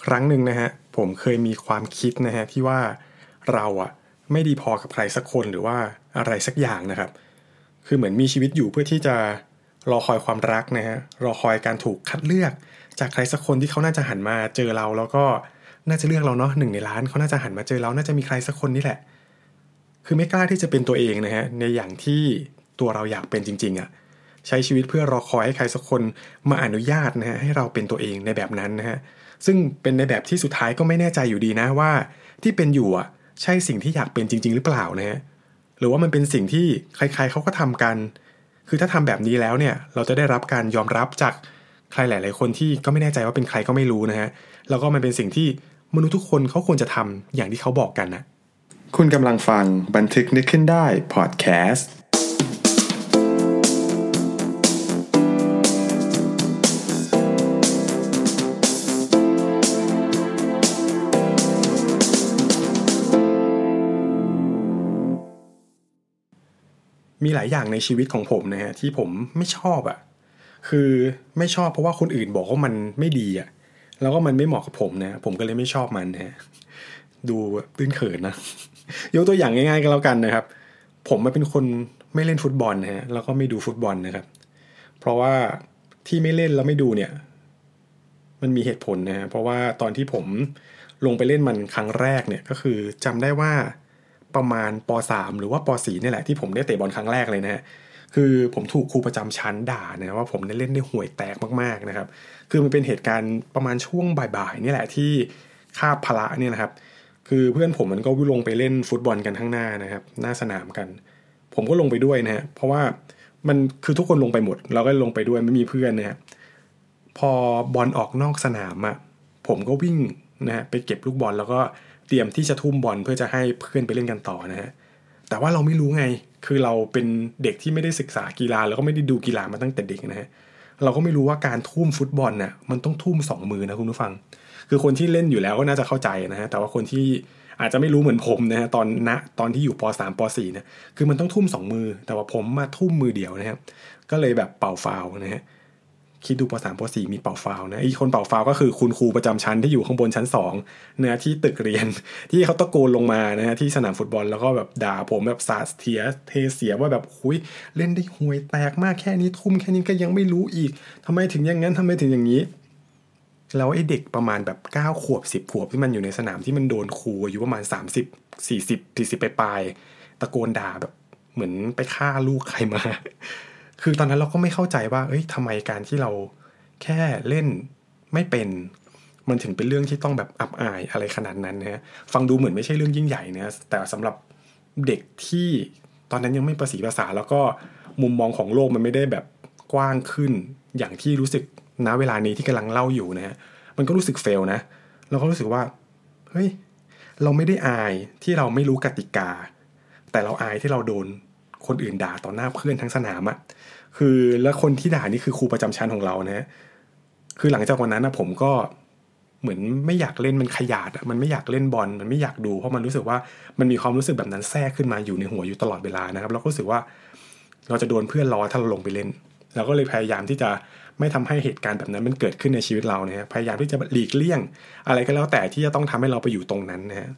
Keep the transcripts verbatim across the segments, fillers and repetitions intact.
ครั้งหนึ่งนะฮะผมเคยมีความคิดนะฮะที่ว่าเราอะไม่ดีพอกับใครสักคนหรือว่าอะไรสักอย่างนะครับคือเหมือนมีชีวิตอยู่เพื่อที่จะรอคอยความรักนะฮะรอคอยการถูกคัดเลือกจากใครสักคนที่เขาน่าจะหันมาเจอเราแล้วก็น่าจะเลือกเราเนาะหนึ่งในล้านเขาน่าจะหันมาเจอเราน่าจะมีใครสักคนนี่แหละคือไม่กล้าที่จะเป็นตัวเองนะฮะในอย่างที่ตัวเราอยากเป็นจริงๆอะใช้ชีวิตเพื่อรอคอยให้ใครสักคนมาอนุญาตนะฮะให้เราเป็นตัวเองในแบบนั้นนะฮะซึ่งเป็นในแบบที่สุดท้ายก็ไม่แน่ใจอยู่ดีนะว่าที่เป็นอยู่อ่ะใช่สิ่งที่อยากเป็นจริงๆหรือเปล่านะฮะหรือว่ามันเป็นสิ่งที่ใครๆเขาก็ทำกันคือถ้าทำแบบนี้แล้วเนี่ยเราจะได้รับการยอมรับจากใครหลายๆคนที่ก็ไม่แน่ใจว่าเป็นใครก็ไม่รู้นะฮะแล้วก็มันเป็นสิ่งที่มนุษย์ทุกคนเขาควรจะทำอย่างที่เขาบอกกันนะคุณกำลังฟังบันทึกนึกขึ้นได้พอดแคสต์มีหลายอย่างในชีวิตของผมนะฮะที่ผมไม่ชอบอ่ะคือไม่ชอบเพราะว่าคนอื่นบอกว่ามันไม่ดีอ่ะแล้วก็มันไม่เหมาะกับผมนะผมก็เลยไม่ชอบมันฮะดูตื้นเขินนะยกตัวอย่างง่ายๆก็แล้วกันนะครับผมมาเป็นคนไม่เล่นฟุตบอลนะฮะแล้วก็ไม่ดูฟุตบอลนะครับเพราะว่าที่ไม่เล่นแล้วไม่ดูเนี่ยมันมีเหตุผลนะฮะเพราะว่าตอนที่ผมลงไปเล่นมันครั้งแรกเนี่ยก็คือจำได้ว่าประมาณป สาม หรือว่าป สี่ นี่แหละที่ผมได้เตะบอลครั้งแรกเลยนะฮะคือผมถูกครูประจำชั้นด่านะว่าผมเล่นได้ห่วยแตกมากๆนะครับคือมันเป็นเหตุการณ์ประมาณช่วงบ่ายๆนี่แหละที่คาบพละเนี่ยนะครับคือเพื่อนผมมันก็ลงไปเล่นฟุตบอลกันข้างหน้านะครับหน้าสนามกันผมก็ลงไปด้วยนะฮะเพราะว่ามันคือทุกคนลงไปหมดเราก็ลงไปด้วยไม่มีเพื่อนนะฮะพอบอลออกนอกสนามอ่ะผมก็วิ่งนะฮะไปเก็บลูกบอลแล้วก็เตรียมที่จะทุ่มบอลเพื่อจะให้เพื่อนไปเล่นกันต่อนะฮะแต่ว่าเราไม่รู้ไงคือเราเป็นเด็กที่ไม่ได้ศึกษากีฬาแล้วก็ไม่ได้ดูกีฬามาตั้งแต่เด็กนะฮะเราก็ไม่รู้ว่าการทุ่มฟุตบอลน่ะมันต้องทุ่มสองมือนะคุณผู้ฟังคือคนที่เล่นอยู่แล้วก็น่าจะเข้าใจนะฮะแต่ว่าคนที่อาจจะไม่รู้เหมือนผมนะฮะตอนณตอนที่อยู่ป สาม ป สี่เนี่ยคือมันต้องทุ่มสองมือแต่ว่าผมมาทุ่มมือเดียวนะครับก็เลยแบบเป่าฟาวล์นะฮะคิดดูป สาม ป สี่มีเป่าฟาวล์นะไอ้คนเป่าฟาวล์ก็คือคุณครูประจำชั้นที่อยู่ข้างบนชั้นสองนะที่ตึกเรียนที่เขาตะโกนลงมานะฮะที่สนามฟุตบอลแล้วก็แบบด่าผมแบบสาดเสียเทเสียว่าแบบหุยเล่นได้ห่วยแตกมากแค่นี้ทุ่มแค่นี้ก็ยังไม่รู้อีกทำไมถึงอย่างนั้นทำไมถึงอย่างนี้แล้วไอ้เด็กประมาณแบบเก้าขวบสิบขวบที่มันอยู่ในสนามที่มันโดนครูอายุประมาณสามสิบ สี่สิบ สี่สิบปลายๆตะโกนด่าแบบเหมือนไปฆ่าลูกใครมาคือตอนนั้นเราก็ไม่เข้าใจว่าเอ้ยทำไมการที่เราแค่เล่นไม่เป็นมันถึงเป็นเรื่องที่ต้องแบบอับอายอะไรขนาดนั้นนะฮะฟังดูเหมือนไม่ใช่เรื่องยิ่งใหญ่นะแต่สำหรับเด็กที่ตอนนั้นยังไม่ประสีภาษาแล้วก็มุมมองของโลกมันไม่ได้แบบกว้างขึ้นอย่างที่รู้สึกณเวลานี้ที่กำลังเล่าอยู่นะฮะมันก็รู้สึกเฟลนะเราก็รู้สึกว่าเฮ้ยเราไม่ได้อายที่เราไม่รู้กติกาแต่เราอายที่เราโดนคนอื่นด่าต่อหน้าเพื่อนทั้งสนามอะคือแล้วคนที่ด่านี่คือครูประจำชั้นของเรานะฮะคือหลังจากวันนั้นนะผมก็เหมือนไม่อยากเล่นมันขยาดอะมันไม่อยากเล่นบอลมันไม่อยากดูเพราะมันรู้สึกว่ามันมีความรู้สึกแบบนั้นแทรกขึ้นมาอยู่ในหัวอยู่ตลอดเวลานะครับเราก็รู้สึกว่าเราจะโดนเพื่อนล้อถ้าเราลงไปเล่นเราก็เลยพยายามที่จะไม่ทำให้เหตุการณ์แบบนั้นมันเกิดขึ้นในชีวิตเรานะฮะพยายามที่จะหลีกเลี่ยงอะไรก็แล้วแต่ที่จะต้องทำให้เราไปอยู่ตรงนั้นนะฮะ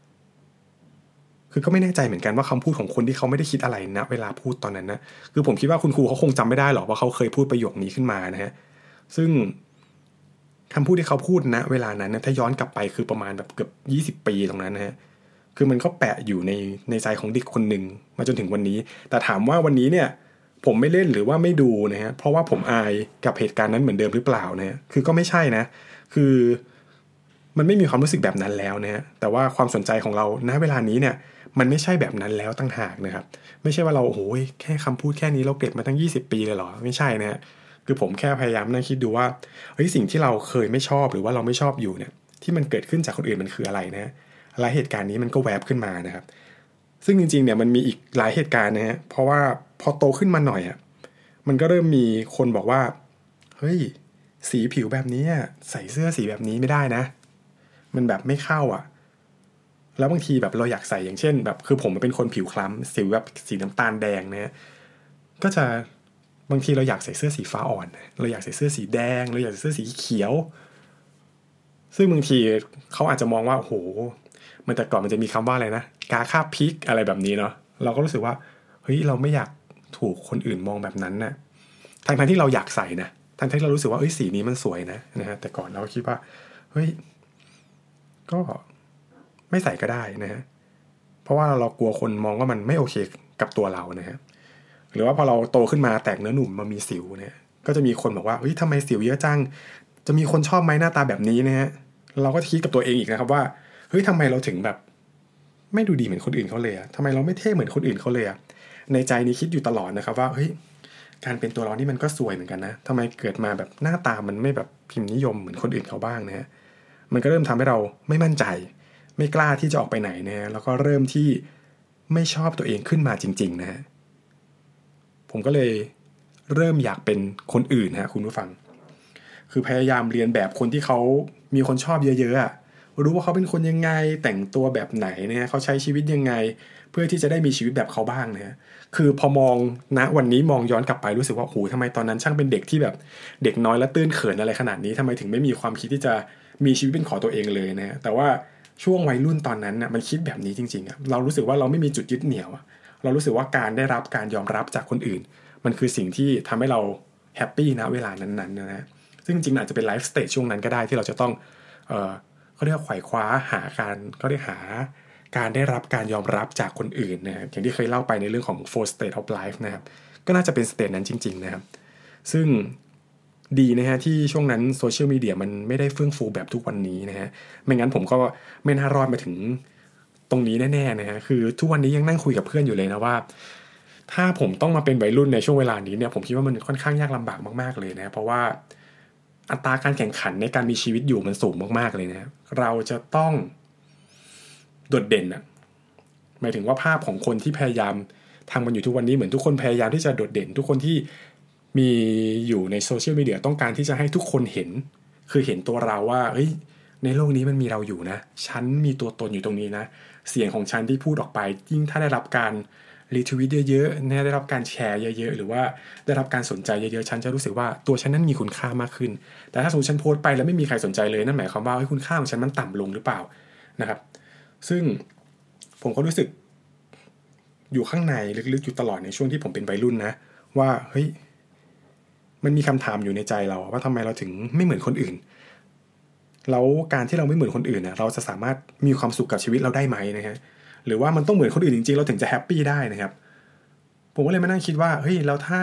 คือก็ไม่แน่ใจเหมือนกันว่าคำพูดของคนที่เขาไม่ได้คิดอะไรนะเวลาพูดตอนนั้นนะคือผมคิดว่าคุณครูเขาคงจำไม่ได้หรอกว่าเขาเคยพูดประโยคนี้ขึ้นมานะฮะซึ่งคำพูดที่เขาพูดนะเวลานั้นนะถ้าย้อนกลับไปคือประมาณแบบเกือบยี่สิบปีตรงนั้นนะฮะคือมันก็แปะอยู่ในในใจของเด็กคนหนึ่งมาจนถึงวันนี้แต่ถามว่าวันนี้เนี่ยผมไม่เล่นหรือว่าไม่ดูนะฮะเพราะว่าผมอายกับเหตุการณ์นั้นเหมือนเดิมหรือเปล่านะฮะคือก็ไม่ใช่นะคือมันไม่มีความรู้สึกแบบนั้นแล้วนะฮะแต่ว่าความสนใจของเราณเวลานี้เนี่ยมันไม่ใช่แบบนั้นแล้วตั้งหากนะครับไม่ใช่ว่าเราโอ้โหแค่คำพูดแค่นี้เราเก็บมาตั้งยี่สิบปีเลยเหรอไม่ใช่นะฮะคือผมแค่พยายามนั่งคิดดูว่าเฮ้ยสิ่งที่เราเคยไม่ชอบหรือว่าเราไม่ชอบอยู่เนี่ยที่มันเกิดขึ้นจากคนอื่นมันคืออะไรนะและเหตุการณ์นี้มันก็แวบขึ้นมานะครับซึ่งจริงๆเนี่ยมันมีอีกหลายเหตุการณ์นะฮะเพราะว่าพอโตขึ้นมาหน่อยอ่ะมันก็เริ่มมีคนบอกว่าเฮ้ยสีผิวแบบนี้ใส่เสื้อสีแบบนี้ไม่ได้นะมันแบบไม่เข้าอ่ะแล้วบางทีแบบเราอยากใส่อย่างเช่นแบบคือผมเป็นคนผิวคล้ำสิวแบบสีน้ำตาลแดงนะฮะก็จะบางทีเราอยากใส่เสื้อสีฟ้าอ่อนเราอยากใส่เสื้อสีแดงเราอยากใส่เสื้อสีเขียวซึ่งบางทีเขาอาจจะมองว่าโอ้โหมันแต่ก่อนมันจะมีคำว่าอะไรนะกาคาบพริกอะไรแบบนี้เนาะเราก็รู้สึกว่าเฮ้ยเราไม่อยากถูกคนอื่นมองแบบนั้นนะทั้งทั้งที่เราอยากใส่นะทั้งที่เรารู้สึกว่าเอ้ยสีนี้มันสวยนะนะฮะแต่ก่อนเราก็คิดว่าเฮ้ยก็ไม่ใส่ก็ได้นะฮะเพราะว่าเรากลัวคนมองว่ามันไม่โอเคกับตัวเรานะฮะหรือว่าพอเราโตขึ้นมาแตกเนื้อหนุ่มมามีสิวเนี่ยก็จะมีคนบอกว่าเฮ้ยทำไมสิวเยอะจังจะมีคนชอบไหมหน้าตาแบบนี้นะฮะเราก็คิดกับตัวเองอีกนะครับว่าเฮ้ยทำไมเราถึงแบบไม่ดูดีเหมือนคนอื่นเขาเลยอะทำไมเราไม่เท่เหมือนคนอื่นเขาเลยอะในใจนี้คิดอยู่ตลอดนะครับว่าเฮ้ยการเป็นตัวเรานี่มันก็สวยเหมือนกันนะทำไมเกิดมาแบบหน้าตามันไม่แบบพิมพ์นิยมเหมือนคนอื่นเขาบ้างนะฮะมันก็เริ่มทำให้เราไม่มั่นใจไม่กล้าที่จะออกไปไหนนะฮะแล้วก็เริ่มที่ไม่ชอบตัวเองขึ้นมาจริงๆนะฮะผมก็เลยเริ่มอยากเป็นคนอื่นฮะคุณผู้ฟังคือพยายามเรียนแบบคนที่เขามีคนชอบเยอะๆอะรู้ว่าเขาเป็นคนยังไงแต่งตัวแบบไหนนะฮะเขาใช้ชีวิตยังไงเพื่อที่จะได้มีชีวิตแบบเขาบ้างนะฮะคือพอมองณวันนี้มองย้อนกลับไปรู้สึกว่าโอ้โหทำไมตอนนั้นช่างเป็นเด็กที่แบบเด็กน้อยและตื้นเขินอะไรขนาดนี้ทำไมถึงไม่มีความคิดที่จะมีชีวิตเป็นของตัวเองเลยนะฮะแต่ว่าช่วงวัยรุ่นตอนนั้นน่ะมันคิดแบบนี้จริงๆอ่ะเรารู้สึกว่าเราไม่มีจุดยึดเหนี่ยวเรารู้สึกว่าการได้รับการยอมรับจากคนอื่นมันคือสิ่งที่ทำให้เราแฮปปี้ณเวลานั้นๆนะฮะซึ่งจริงๆอาจจะเป็นไลฟ์สเตจช่วงนั้นก็ได้ที่เราจะต้องเอ่อเขาเรียกว่าไขว่คว้าหาการก็เรียกหาการได้รับการยอมรับจากคนอื่นนะครับอย่างที่เคยเล่าไปในเรื่องของ โฟร์ state of life นะครับก็น่าจะเป็นสเตจนั้นจริงๆนะครับซึ่งดีนะฮะที่ช่วงนั้นโซเชียลมีเดียมันไม่ได้เฟื่องฟูแบบทุกวันนี้นะฮะไม่งั้นผมก็ไม่น่ารอดมาถึงตรงนี้แน่ๆนะฮะคือทุกวันนี้ยังนั่งคุยกับเพื่อนอยู่เลยนะว่าถ้าผมต้องมาเป็นวัยรุ่นในช่วงเวลานี้เนี่ยผมคิดว่ามันค่อนข้างยากลำบากมากๆเลยนะเพราะว่าอัตราการแข่งขันในการมีชีวิตอยู่มันสูงมากๆเลยนะเราจะต้องโดดเด่นอะหมายถึงว่าภาพของคนที่พยายามทำมันอยู่ทุกวันนี้เหมือนทุกคนพยายามที่จะโดดเด่นทุกคนที่มีอยู่ในโซเชียลมีเดียต้องการที่จะให้ทุกคนเห็นคือเห็นตัวเราว่าเฮ้ยในโลกนี้มันมีเราอยู่นะฉันมีตัวตนอยู่ตรงนี้นะเสียงของฉันที่พูดออกไปยิ่งถ้าได้รับการรีทวีตเยอะๆได้รับการแชร์เยอะๆหรือว่าได้รับการสนใจเยอะๆฉันจะรู้สึกว่าตัวฉันนั้นมีคุณค่ามากขึ้นแต่ถ้าสมมติฉันโพสต์ไปแล้วไม่มีใครสนใจเลยนั่นหมายความว่าคุณค่าของฉันมันต่ำลงหรือเปล่านะครับซึ่งผมก็รู้สึกอยู่ข้างในลึกๆอยู่ตลอดในช่วงที่ผมเป็นวัยรุ่นนะว่าเฮ้ยมันมีคำถามอยู่ในใจเราว่าทำไมเราถึงไม่เหมือนคนอื่นแล้วการที่เราไม่เหมือนคนอื่นนะเราจะสามารถมีความสุขกับชีวิตเราได้ไหมนะฮะหรือว่ามันต้องเหมือนคนอื่นจริงๆเราถึงจะแฮปปี้ได้นะครับผมก็เลยมานั่งคิดว่าเฮ้ยแล้วถ้า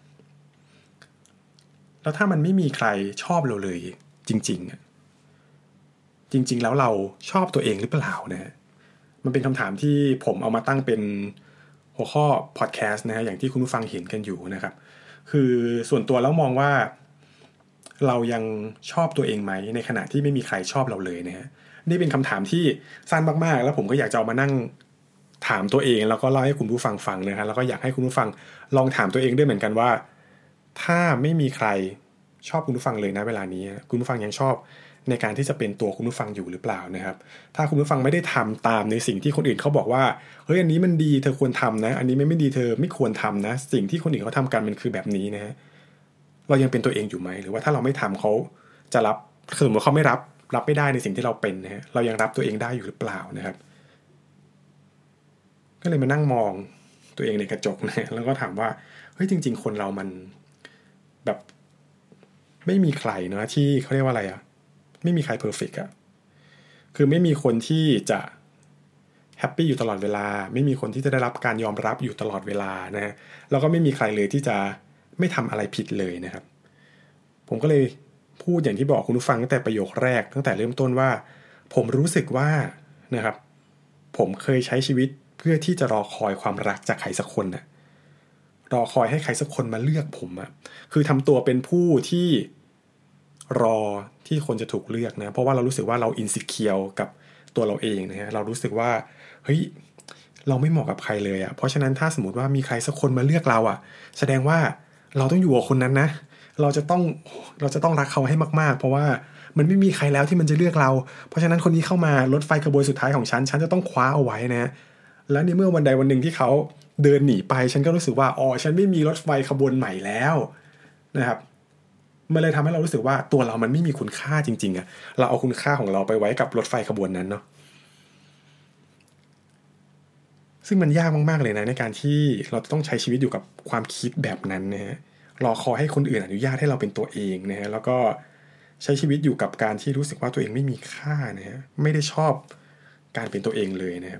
แล้วถ้ามันไม่มีใครชอบเราเลยจริงๆจริงๆแล้วเราชอบตัวเองหรือเปล่านะฮะมันเป็นคำถามที่ผมเอามาตั้งเป็นหัวข้อพอดแคสต์นะฮะอย่างที่คุณผู้ฟังเห็นกันอยู่นะครับคือส่วนตัวแล้วมองว่าเรายังชอบตัวเองไหมในขณะที่ไม่มีใครชอบเราเลยนะฮะนี่เป็นคำถามที่สั้นมากๆแล้วผมก็อยากจะเอามานั่งถามตัวเองแล้วก็เล่าให้คุณผู้ฟังฟังนะฮะแล้วก็อยากให้คุณผู้ฟังลองถามตัวเองด้วยเหมือนกันว่าถ้าไม่มีใครชอบคุณผู้ฟังเลยนะเวลานี้คุณผู้ฟังยังชอบในการที่จะเป็นตัวคุณผู้ฟังอยู่หรือเปล่านะครับถ้าคุณผู้ฟังไม่ได้ทำตามในสิ่งที่คนอื่นเขาบอกว่าเฮ้ยอันนี้มันดีเธอควรทำนะอันนี้ไม่ไม่ดีเธอไม่ควรทำนะสิ่งที่คนอื่นเขาทำกันมันคือแบบนี้นะฮะเรายังเป็นตัวเองอยู่ไหมหรือว่าถ้าเราไม่ทำเขาจะรับสมมติว่าเขาไม่รับรับไม่ได้ในสิ่งที่เราเป็นนะฮะเรายังรับตัวเองได้อยู่หรือเปล่านะครับก็เลยมานั่งมองตัวเองในกระจกนะแล้วก็ถามว่าเฮ้ยจริงๆคนเรามันแบบไม่มีใครเนาะที่เขาเรียกว่าอะไรอะไม่มีใครเพอร์เฟกต์อะคือไม่มีคนที่จะแฮปปี้อยู่ตลอดเวลาไม่มีคนที่จะได้รับการยอมรับอยู่ตลอดเวลานะแล้วก็ไม่มีใครเลยที่จะไม่ทำอะไรผิดเลยนะครับผมก็เลยพูดอย่างที่บอกคุณผู้ฟังตั้งแต่ประโยคแรกตั้งแต่เริ่มต้นว่าผมรู้สึกว่านะครับผมเคยใช้ชีวิตเพื่อที่จะรอคอยความรักจากใครสักคนนะรอคอยให้ใครสักคนมาเลือกผมอะคือทำตัวเป็นผู้ที่รอที่คนจะถูกเลือกนะเพราะว่าเรารู้สึกว่าเราอินซิเคียวกับตัวเราเองนะฮะเรารู้สึกว่าเฮ้ยเราไม่เหมาะกับใครเลยอะเพราะฉะนั้นถ้าสมมติว่ามีใครสักคนมาเลือกเราอะแสดงว่าเราต้องอยู่กับคนนั้นนะเราจะต้องเราจะต้องรักเขาให้มากๆเพราะว่ามันไม่มีใครแล้วที่มันจะเลือกเราเพราะฉะนั้นคนนี้เข้ามารถไฟขบวนสุดท้ายของฉันฉันจะต้องคว้าเอาไว้นะแล้วในเมื่อวันใดวันหนึ่งที่เขาเดินหนีไปฉันก็รู้สึกว่าอ๋อฉันไม่มีรถไฟขบวนใหม่แล้วนะครับมันเลยทำให้เรารู้สึกว่าตัวเรามันไม่มีคุณค่าจริงๆอะเราเอาคุณค่าของเราไปไว้กับรถไฟขบวนนั้นเนาะซึ่งมันยากมากๆเลยนะในการที่เราต้องใช้ชีวิตอยู่กับความคิดแบบนั้นนะฮะรอคอยให้คนอื่นอนุญาตให้เราเป็นตัวเองนะฮะแล้วก็ใช้ชีวิตอยู่กับการที่รู้สึกว่าตัวเองไม่มีค่านะฮะไม่ได้ชอบการเป็นตัวเองเลยนะครับ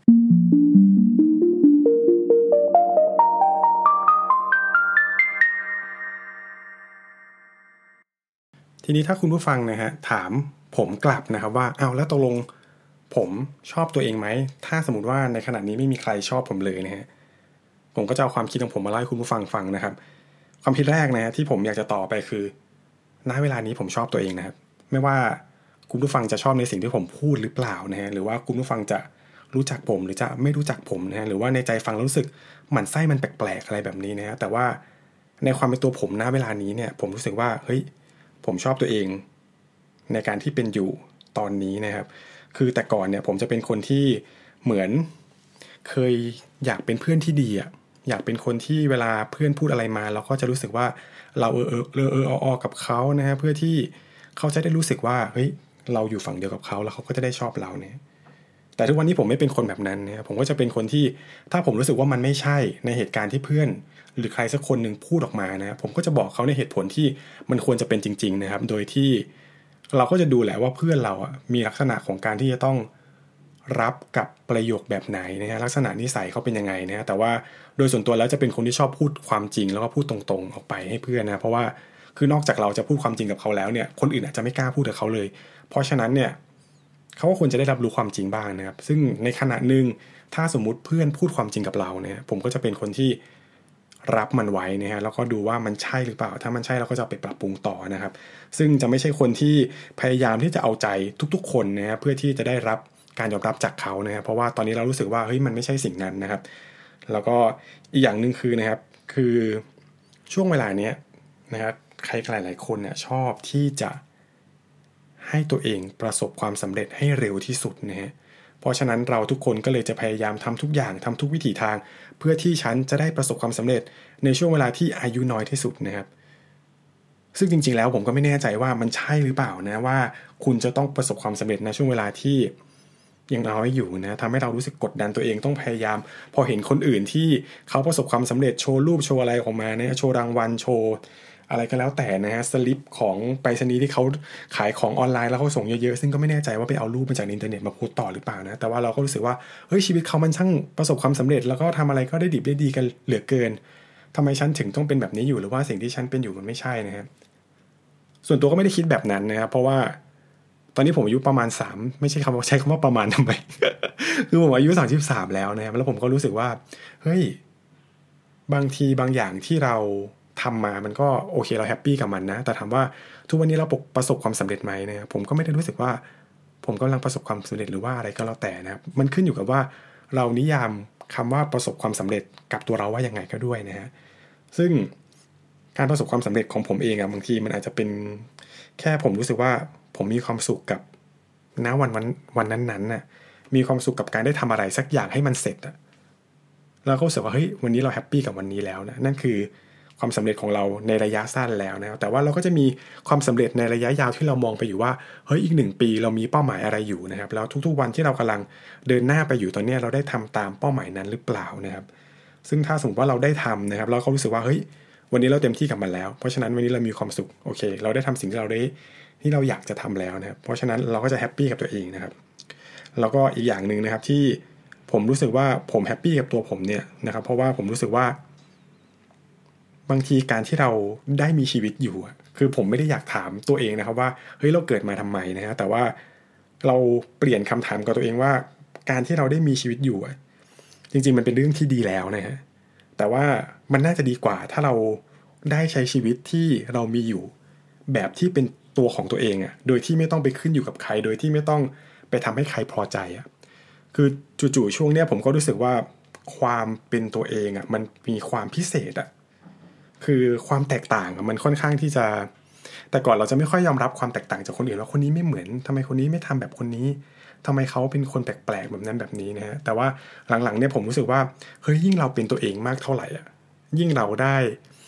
ทีนี้ถ้าคุณผู้ฟังนะฮะถามผมกลับนะครับว่าอ้าวแล้วตกลงผมชอบตัวเองไหมถ้าสมมติว่าในขณะนี้ไม่มีใครชอบผมเลยนะฮะผมก็จะเอาความคิดของผมมาเล่าให้คุณผู้ฟังฟังนะครับความคิดแรกนะที่ผมอยากจะต่อไปคือณเวลานี้ผมชอบตัวเองนะครับไม่ว่าคุณผู้ฟังจะชอบในสิ่งที่ผมพูดหรือเปล่านะฮะหรือว่าคุณผู้ฟังจะรู้จักผมหรือจะไม่รู้จักผมนะฮะหรือว่าในใจฟังรู้สึกหมั่นไส้มันแปลกๆอะไรแบบนี้นะฮะแต่ว่าในความเป็นตัวผมณเวลานี้เนี่ยผมรู้สึกว่าเฮ้ยผมชอบตัวเองในการที่เป็นอยู่ตอนนี้นะครับคือแต่ก่อนเนี่ยผมจะเป็นคนที่เหมือนเคยอยากเป็นเพื่อนที่ดีอ่ะอยากเป็นคนที่เวลาเพื่อนพูดอะไรมาเราก็จะรู้สึกว่าเราเออเออเออเออออกับเขานะฮะเพื่อที่เขาจะได้รู้สึกว่าเฮ้ยเราอยู่ฝั่งเดียวกับเขาแล้วเขาก็จะได้ชอบเราเนี่ยแต่ทุกวันนี้ผมไม่เป็นคนแบบนั้นนะผมก็จะเป็นคนที่ถ้าผมรู้สึกว่ามันไม่ใช่ในเหตุการณ์ที่เพื่อนหรือใครสักคนหนึ่งพูดออกมานะผมก็จะบอกเขาในเหตุผลที่มันควรจะเป็นจริงๆนะครับโดยที่เราก็จะดูแหละว่าเพื่อนเราอ่ะมีลักษณะของการที่จะต้องรับกับประโยคแบบไหนนะฮะลักษณะนิสัยเขาเป็นยังไงนะแต่ว่าโดยส่วนตัวแล้วจะเป็นคนที่ชอบพูดความจริงแล้วก็พูดตรงๆออกไปให้เพื่อนนะเพราะว่าคือนอกจากเราจะพูดความจริงกับเขาแล้วเนี่ยคนอื่นอาจจะไม่กล้าพูดกับเขาเลยเพราะฉะนั้นเนี่ยเขาก็ควรจะได้รับรู้ความจริงบ้างนะครับซึ่งในขณะหนึ่งถ้าสมมุติเพื่อนพูดความจริงกับเราเนี่ยผมก็จะเป็นคนที่รับมันไว้นะฮะแล้วก็ดูว่ามันใช่หรือเปล่าถ้ามันใช่เราก็จะไปปรับปรุงต่อนะครับซึ่งจะไม่ใช่คนที่พยายามที่จะเอาใจทุกๆคนนะฮะเพื่อที่จะได้รับการยอมรับจากเขานะครับเพราะว่าตอนนี้เรารู้สึกว่าเฮ้ยมันไม่ใช่สิ่งนั้นนะครับแล้วก็อีกอย่างนึงคือนะครับคือช่วงเวลาเนี้ยนะครับใครหลายๆคนเนี่ยชอบที่จะให้ตัวเองประสบความสำเร็จให้เร็วที่สุดนะฮะเพราะฉะนั้นเราทุกคนก็เลยจะพยายามทำทุกอย่างทำทุกวิถีทางเพื่อที่ฉันจะได้ประสบความสำเร็จในช่วงเวลาที่อายุน้อยที่สุดนะครับซึ่งจริงๆแล้วผมก็ไม่แน่ใจว่ามันใช่หรือเปล่านะว่าคุณจะต้องประสบความสำเร็จในช่วงเวลาที่ยังน้อยอยู่นะทำให้เรารู้สึกกดดันตัวเองต้องพยายามพอเห็นคนอื่นที่เขาประสบความสำเร็จโชว์รูปโชว์อะไรออกมาเนี่ยโชว์รางวัลโชว์อะไรก็แล้วแต่นะฮะสลิปของไปรษณีย์ที่เขาขายของออนไลน์แล้วเขาส่งเยอะๆซึ่งก็ไม่แน่ใจว่าไปเอารูปมาจากอินเทอร์เน็ตมาโพสต์ต่อหรือเปล่านะแต่ว่าเราก็รู้สึกว่าเฮ้ยชีวิตเขามันช่างประสบความสำเร็จแล้วก็ทำอะไรก็ได้ดิบได้ดีกันเหลือเกินทำไมฉันถึงต้องเป็นแบบนี้อยู่หรือว่าสิ่งที่ฉันเป็นอยู่มันไม่ใช่นะครับส่วนตัวก็ไม่ได้คิดแบบนั้นนะครับเพราะว่าตอนนี้ผมอายุประมาณสามไม่ใช่คำว่าใช้คำว่าประมาณทำไม คือผมอายุสามสิบสามแล้วนะครับแล้วผมก็รู้สึกว่าเฮ้ยบางทีบางอย่างที่เราทำมามันก็โอเคเราแฮปปี้กับมันนะแต่ถามว่าทุกวันนี้เราประสบความสำเร็จไหมเนี่ยผมก็ไม่ได้รู้สึกว่าผมกำลังประสบความสำเร็จหรือว่าอะไรก็แล้วแต่นะครับมันขึ้นอยู่กับว่าเรานิยามคำว่าประสบความสำเร็จกับตัวเราว่ายังไงก็ด้วยนะฮะซึ่งการประสบความสำเร็จของผมเองอะบางทีมันอาจจะเป็นแค่ผมรู้สึกว่าผมมีความสุขกับณวันวันวันนั้นๆน่ะมีความสุขกับการได้ทำอะไรสักอย่างให้มันเสร็จอะแล้วก็รู้สึกว่าเฮ้ยวันนี้เราแฮปปี้กับวันนี้แล้วนะนั่นคือความสำเร็จของเราในระยะสั้นแล้วนะแต่ว่าเราก็จะมีความสำเร็จในระยะยาวที่เรามองไปอยู่ว่าเฮ้ยอีกหนึ่งปีเรามีเป้าหมายอะไรอยู่นะครับแล้วทุกๆวันที่เรากำลังเดินหน้าไปอยู่ตอนนี้เราได้ทำตามเป้าหมายนั้นหรือเปล่านะครับซึ่งถ้าสมมติว่าเราได้ทำนะครับเราก็รู้สึกว่าเฮ้ยวันนี้เราเต็มที่กับมันแล้วเพราะฉะนั้นวันนี้เรามีความสุขโอเคเราได้ทำสิ่งที่เราได้ที่เราอยากจะทำแล้วนะครับเพราะฉะนั้นเราก็จะแฮปปี้กับตัวเองนะครับแล้วก็อีกอย่างหนึ่งนะครับที่ผมรู้สึกว่าผมแฮปปี้กับตัวผมเนี่ยนะครับเพราะว่าผมรู้สึกว่าบางทีการที่เราได้มีชีวิตอยู่คือผมไม่ได้อยากถามตัวเองนะครับว่าเฮ้ยเราเกิดมาทำไมนะฮะแต่ว่าเราเปลี่ยนคำถามกับตัวเองว่าการที่เราได้มีชีวิตอยู่จริงๆมันเป็นเรื่องที่ดีแล้วนะฮะแต่ว่ามันน่าจะดีกว่าถ้าเราได้ใช้ชีวิตที่เรามีอยู่แบบที่เป็นตัวของตัวเองอ่ะโดยที่ไม่ต้องไปขึ้นอยู่กับใครโดยที่ไม่ต้องไปทำให้ใครพอใจอ่ะคือจู่ๆช่วงเนี้ยผมก็รู้สึกว่าความเป็นตัวเองอ่ะมันมีความพิเศษอ่ะคือความแตกต่างมันค่อนข้างที่จะแต่ก่อนเราจะไม่ค่อยยอมรับความแตกต่างจากคนอื่นว่าคนนี้ไม่เหมือนทำไมคนนี้ไม่ทำแบบคนนี้ทำไมเขาเป็นคนแปลกๆแบบนั้นแบบนี้นะฮะแต่ว่าหลังๆเนี่ยผมรู้สึกว่าเฮ้ยยิ่งเราเป็นตัวเองมากเท่าไหร่อ่ะยิ่งเราได้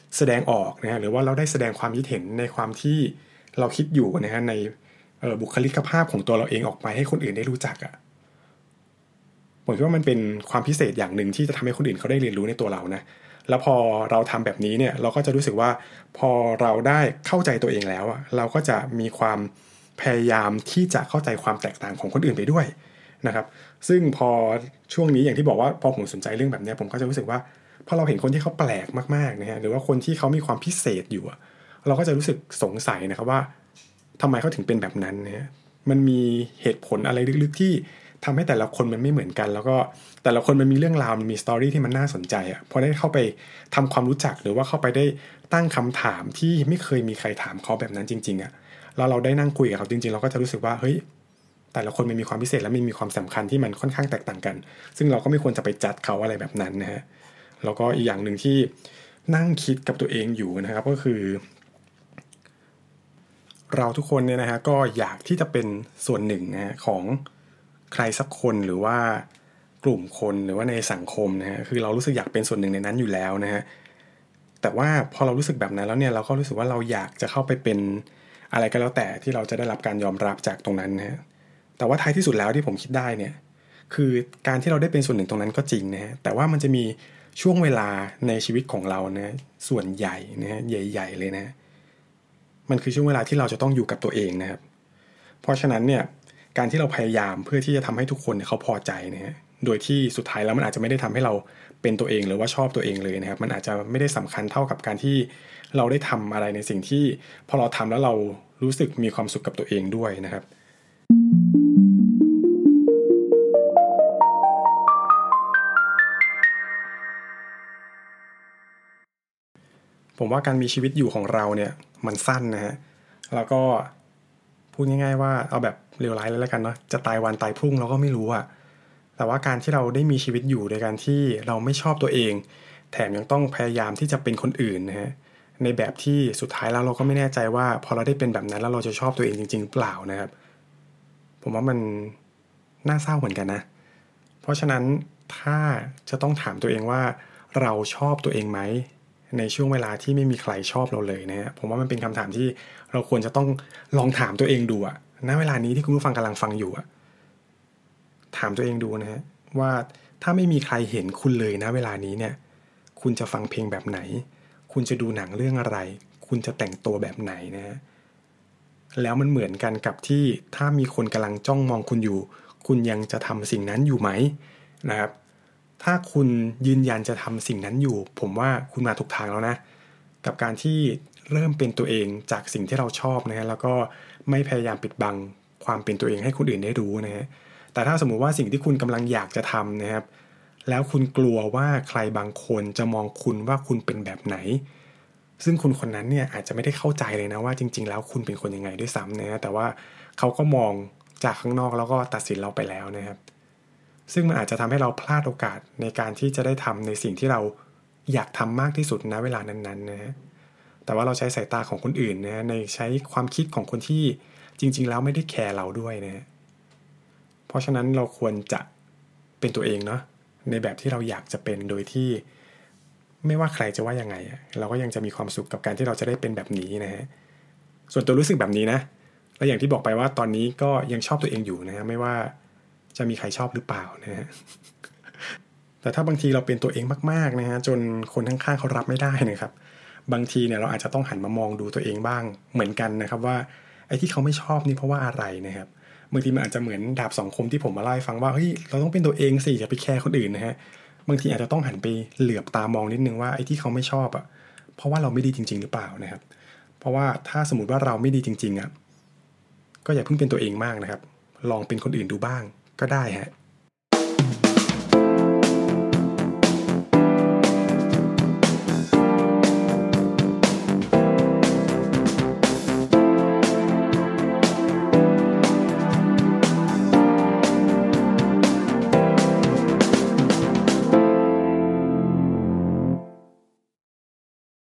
แสดงออกนะฮะหรือว่าเราได้แสดงความคิดเห็นในความที่เราคิดอยู่นะฮะในบุคลิกภาพของตัวเราเองออกไปให้คนอื่นได้รู้จักอ่ะผมคิดว่ามันเป็นความพิเศษอย่างหนึ่งที่จะทำให้คนอื่นเขาได้เรียนรู้ในตัวเรานะแล้วพอเราทำแบบนี้เนี่ยเราก็จะรู้สึกว่าพอเราได้เข้าใจตัวเองแล้วอ่ะเราก็จะมีความพยายามที่จะเข้าใจความแตกต่างของคนอื่นไปด้วยนะครับซึ่งพอช่วงนี้อย่างที่บอกว่าพอผมสนใจเรื่องแบบนี้ผมก็จะรู้สึกว่าพอเราเห็นคนที่เขาแปลกมากๆนะฮะหรือว่าคนที่เขามีความพิเศษอยู่เราก็จะรู้สึกสงสัยนะครับว่าทำไมเขาถึงเป็นแบบนั้นนะฮะมันมีเหตุผลอะไรลึกๆที่ทำให้แต่ละคนมันไม่เหมือนกันแล้วก็แต่ละคนมันมีเรื่องราวมันมีสตอรี่ที่มันน่าสนใจอ่ะพอได้เข้าไปทำความรู้จักหรือว่าเข้าไปได้ตั้งคำถามที่ไม่เคยมีใครถามเขาแบบนั้นจริงๆอ่ะแล้วเราได้นั่งคุยกับเขาจริงๆเราก็จะรู้สึกว่าเฮ้ยแต่ละคนมันมีความพิเศษและมันมีความสำคัญที่มันค่อนข้างแตกต่างกันซึ่งเราก็ไม่ควรจะไปจัดเขาอะไรแบบนั้นนะฮะแล้วก็อีกอย่างหนึ่งที่นั่งคิดกับตัวเองอยู่นะครับก็คือเราทุกคนเนี่ยนะฮะก็อยากที่จะเป็นส่วนหนึ่งนะของใครสักคนหรือว่ากลุ่มคนหรือว่าในสังคมนะฮะคือเรารู้สึกอยากเป็นส่วนหนึ่งในนั้นอยู่แล้วนะฮะแต่ว่าพอเรารู้สึกแบบนั้นแล้วเนี่ยเราก็รู้สึกว่าเราอยากจะเข้าไปเป็นอะไรก็แล้วแต่ที่เราจะได้รับการยอมรับจากตรงนั้นนะฮะแต่ว่าท้ายที่สุดแล้วที่ผมคิดได้เนี่ยคือการที่เราได้เป็นส่วนหนึ่งตรงนั้นก็จริงนะฮะแต่ว่ามันจะมีช่วงเวลาในชีวิตของเรานะส่วนใหญ่นะฮะใหญ่ๆเลยนะมันคือช่วงเวลาที่เราจะต้องอยู่กับตัวเองนะครับเพราะฉะนั้นเนี่ยการที่เราพยายามเพื่อที่จะทำให้ทุกคนเขาพอใจนะฮะโดยที่สุดท้ายแล้วมันอาจจะไม่ได้ทำให้เราเป็นตัวเองหรือว่าชอบตัวเองเลยนะครับมันอาจจะไม่ได้สำคัญเท่ากับการที่เราได้ทำอะไรในสิ่งที่พอเราทำแล้วเรารู้สึกมีความสุขกับตัวเองด้วยนะครับผมว่าการมีชีวิตอยู่ของเราเนี่ยมันสั้นนะฮะแล้วก็พูดง่ายๆว่าเอาแบบเลวร้ายเลยแล้วกันเนาะจะตายวันตายพรุ่งเราก็ไม่รู้อะแต่ว่าการที่เราได้มีชีวิตอยู่โดยการที่เราไม่ชอบตัวเองแถมยังต้องพยายามที่จะเป็นคนอื่นนะฮะในแบบที่สุดท้ายแล้วเราก็ไม่แน่ใจว่าพอเราได้เป็นแบบนั้นแล้วเราจะชอบตัวเองจริงๆหรือเปล่านะครับผมว่ามันน่าเศร้าเหมือนกันนะเพราะฉะนั้นถ้าจะต้องถามตัวเองว่าเราชอบตัวเองไหมในช่วงเวลาที่ไม่มีใครชอบเราเลยนะฮะผมว่ามันเป็นคำถามที่เราควรจะต้องลองถามตัวเองดูอะณเวลานี้ที่คุณผู้ฟังกำลังฟังอยู่อะถามตัวเองดูนะฮะว่าถ้าไม่มีใครเห็นคุณเลยณเวลานี้เนี่ยคุณจะฟังเพลงแบบไหนคุณจะดูหนังเรื่องอะไรคุณจะแต่งตัวแบบไหนนะฮะแล้วมันเหมือนกันกับที่ถ้ามีคนกำลังจ้องมองคุณอยู่คุณยังจะทำสิ่งนั้นอยู่ไหมนะครับถ้าคุณยืนยันจะทำสิ่งนั้นอยู่ผมว่าคุณมาถูกทางแล้วนะกับการที่เริ่มเป็นตัวเองจากสิ่งที่เราชอบนะฮะแล้วก็ไม่พยายามปิดบังความเป็นตัวเองให้คนอื่นได้รู้นะฮะแต่ถ้าสมมุติว่าสิ่งที่คุณกำลังอยากจะทำนะครับแล้วคุณกลัวว่าใครบางคนจะมองคุณว่าคุณเป็นแบบไหนซึ่งคุณคนนั้นเนี่ยอาจจะไม่ได้เข้าใจเลยนะว่าจริงๆแล้วคุณเป็นคนยังไงด้วยซ้ำนะฮะแต่ว่าเขาก็มองจากข้างนอกแล้วก็ตัดสินเราไปแล้วนะครับซึ่งมันอาจจะทำให้เราพลาดโอกาสในการที่จะได้ทำในสิ่งที่เราอยากทำมากที่สุดณเวลานั้นๆนะฮะแต่ว่าเราใช้สายตาของคนอื่นนะในใช้ความคิดของคนที่จริงๆแล้วไม่ได้แคร์เราด้วยนะฮะเพราะฉะนั้นเราควรจะเป็นตัวเองเนาะในแบบที่เราอยากจะเป็นโดยที่ไม่ว่าใครจะว่ายังไงเราก็ยังจะมีความสุขกับการที่เราจะได้เป็นแบบนี้นะฮะส่วนตัวรู้สึกแบบนี้นะและอย่างที่บอกไปว่าตอนนี้ก็ยังชอบตัวเองอยู่นะฮะไม่ว่าจะมีใครชอบหรือเปล่านะฮะแต่ถ้าบางทีเราเป็นตัวเองมากๆนะฮะจนคนข้างๆเขารับไม่ได้นะครับบางทีเนี่ยเราอาจจะต้องหันมามองดูตัวเองบ้างเหมือนกันนะครับว่าไอ้ที่เขาไม่ชอบนี่เพราะว่าอะไรนะครับบางทีมันอาจจะเหมือนดาบสองคมที่ผมมาเล่าให้ฟังว่าเฮ้ยเราต้องเป็นตัวเองสิอย่าไปแคร์คนอื่นนะฮะบางทีอาจจะต้องหันไปเหลือบตามองนิดนึงว่าไอ้ที่เขาไม่ชอบอ่ะเพราะว่าเราไม่ดีจริงๆหรือเปล่านะครับเพราะว่าถ้าสมมติว่าเราไม่ดีจริงๆอ่ะก็อย่าเพิ่งเป็นตัวเองมากนะครับลองเป็นคนอื่นดูบ้างก็ได้ฮะ